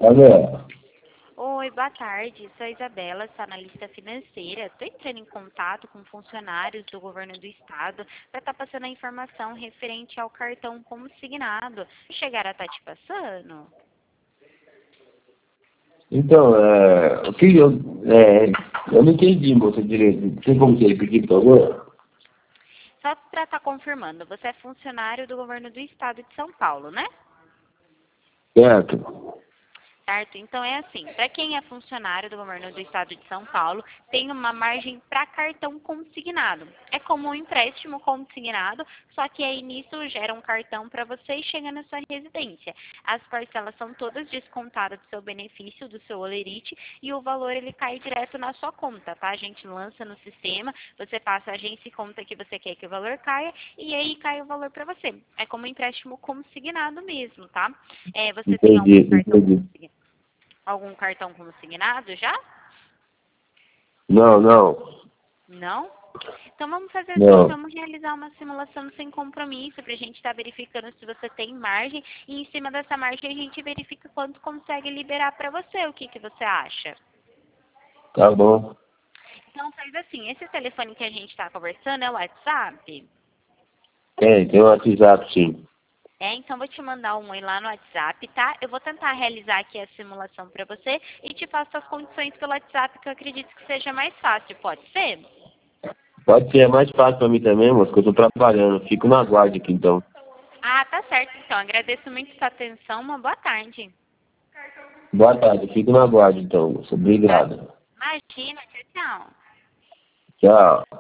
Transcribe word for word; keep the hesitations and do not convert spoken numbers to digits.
Alô? Oi, boa tarde. Sou a Isabela, sou analista financeira. Estou entrando em contato com funcionários do governo do estado para estar passando a informação referente ao cartão consignado. Chegaram a estar te passando? Então, é, o que eu, é, eu não entendi, moça, direito. Tem como você repetir, por favor? Só para estar confirmando, você é funcionário do governo do estado de São Paulo, né? Certo. Certo? Então é assim, para quem é funcionário do governo do estado de São Paulo, tem uma margem para cartão consignado. É como um empréstimo consignado, só que aí nisso gera um cartão para você e chega na sua residência. As parcelas são todas descontadas do seu benefício, do seu holerite, e o valor ele cai direto na sua conta, tá? A gente lança no sistema, você passa a agência e conta que você quer que o valor caia, e aí cai o valor para você. É como um empréstimo consignado mesmo, tá? É, você tem algum Entendi, cartão entendi. consignado? Algum cartão consignado já? Não, não, Não? Então vamos fazer assim, não. vamos realizar uma simulação sem compromisso para a gente estar verificando se você tem margem e em cima dessa margem a gente verifica quanto consegue liberar para você. O que, que você acha? Tá bom. Então faz assim, esse telefone que a gente está conversando é o WhatsApp? Tem, tem um WhatsApp, sim. É, então vou te mandar um oi lá no WhatsApp, tá? Eu vou tentar realizar aqui a simulação para você e te passo as condições pelo WhatsApp que eu acredito que seja mais fácil, pode ser? Pode ser, é mais fácil pra mim também, moça, que eu tô trabalhando. Fico na guarda aqui, então. Ah, tá certo então. Agradeço muito sua atenção. Uma boa tarde. Boa tarde, fico na guarda, então, moça. Tá? Obrigado. Imagina, tchau, tchau. Tchau.